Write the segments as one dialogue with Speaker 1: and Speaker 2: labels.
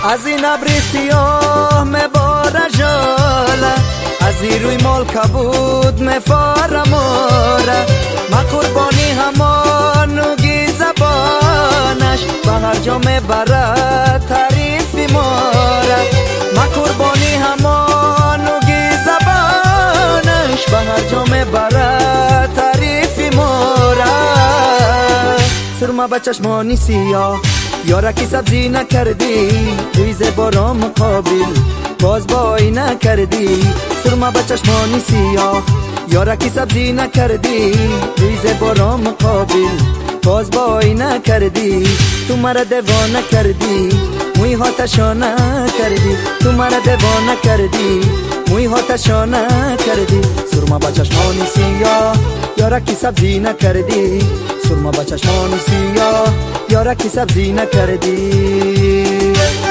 Speaker 1: از این ابر سیاه مباره جاله، از این روی مال کبود مفاره ماره. ما قربانی همانوگی زبانش، به هر جا مبره تعریفی ماره. ما قربانی همانوگی زبانش، به هر جا مبره تعریفی ماره. سرما به چشمانی سیاه یارکی سبزی نکردی، ریز بارا مقابل باز بای نکردی. سرما به چشمانی سیاه یارکی سبزی نکردی، ریز بارا مقابل باز بای نکردی. تو مرا دیوانه کردی، موی ها تشانه کردی. تو مرا دیوانه کردی، موی ها تشانه کردی. سرما به چشمانی سیاه یارکی سبزی نکردی، سرما به چشمانی سیاه یارکی سبزی نکردی.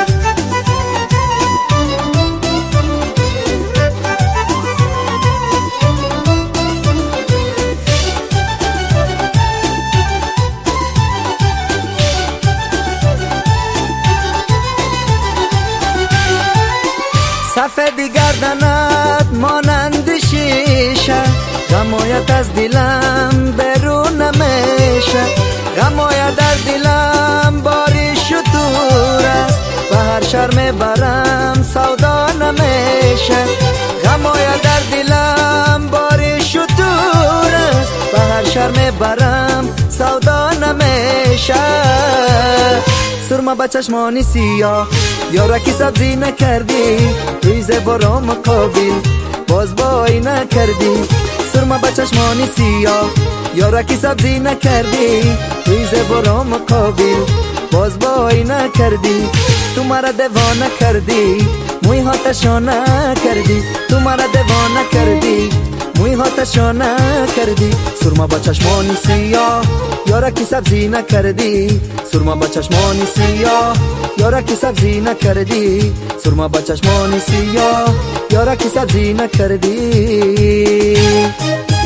Speaker 1: سفیدی گردنت مانند شیشه، غمایت از دلم برون نمیشه. غمایت از دلم باری شطور است، به هر شرم برم سودا نمیشه. غمایت در دلم باری شطور است، به هر شرم برم سودا نمیشه. سرما به چشمانی سیاه یارکی سبزی نکردی، ریز بارا مقابل باز بای نکردی. سرما به چشمانی سیاه یارکی سبزی نکردی، ریز بارا مقابل باز بای نکردی. تو مرا دیوانه کردی، موی ها تشانه کردی. تو مرا دیوانه کردی، موی ها تشانه کردی. سرما به چشمانی سیاه یارکی سبزی نکردی، سرما به چشمانی سیاه یارکی سبزی نکردی. سرما به چشمانی سیاه یارکی سبزی نکردی.